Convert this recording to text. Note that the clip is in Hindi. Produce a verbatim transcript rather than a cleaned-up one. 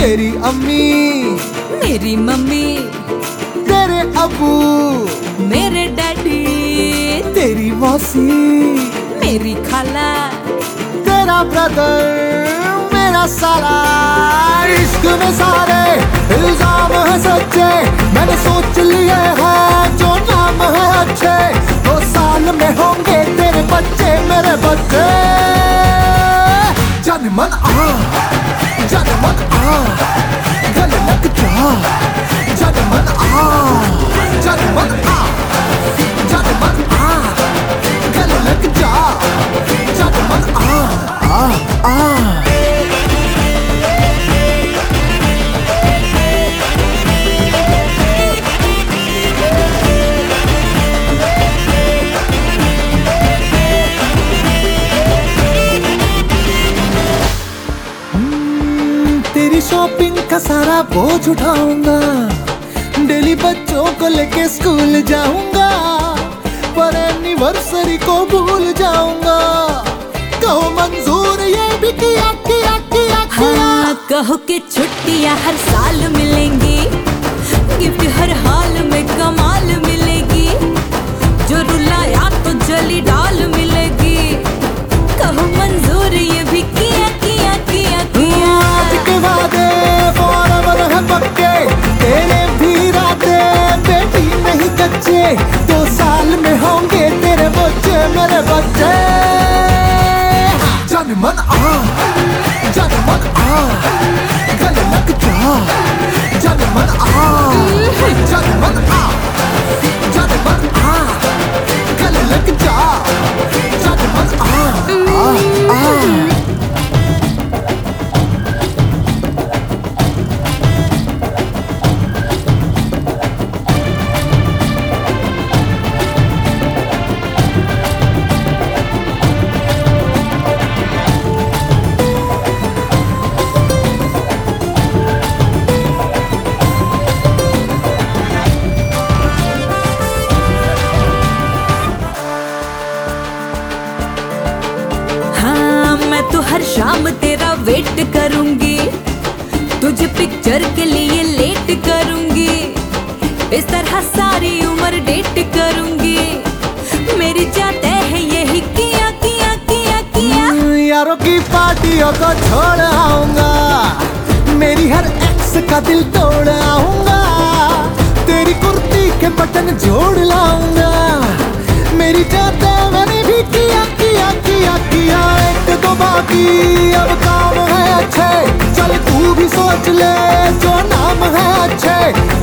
तेरी अम्मी, मेरी मम्मी, तेरे अबू, मेरे डैडी, तेरी मौसी, मेरी खाला, तेरा ब्रदर, मेरा साला। इश्क में सारे इल्जाम है सच्चे, मैंने सोच लिए हैं जो नाम है अच्छे। दो साल में होंगे तेरे बच्चे मेरे बच्चे। जन मन आ, जन मन आ, गले लग जा। जन मन आ, जन मन आ, जन मन आ, गले लग जा। जन मन आ, आ, आ। तेरी शॉपिंग का सारा बोझ उठाऊंगा, डेली बच्चों को लेके स्कूल जाऊंगा, पर एनिवर्सरी को भूल जाऊंगा। कहो मंजूर ये भी किया किया किया किया। हाँ, कहो कि छुट्टियां हर साल मिलेंगी, गिफ्ट हर हाल में कमाल मिलेगी, जो रुलाया तो जली डाल मिलेगी। कहो मंजूर ये भी किया किया किया किया। आज के वादे फॉरवर है पक्के, तेरे भी इरादे बेटी नहीं कच्चे। दो साल में होंगे तेरे बच्चे मेरे बच्चे। जन मन आ, जन मन आ, गले लग जा। जन मन आ, जन मन आ, जन मन आ, गले लग जा। जन मन आ, आ, आ। तो हर शाम तेरा वेट करूंगी, तुझे पिक्चर के लिए लेट करूंगी, इस तरह सारी उम्र डेट करूंगी। मेरी जाते है यही किया किया किया किया। यारों की पार्टियों को छोड़ आऊंगा, मेरी हर एक्स का दिल तोड़ आऊंगा, तेरी कुर्ती के बटन जोड़ लाऊंगा। मेरी जाते मैंने भी किया किया किया किया। एक दो बाकी अब काम है अच्छे, चल तू भी सोच ले जो नाम है अच्छे।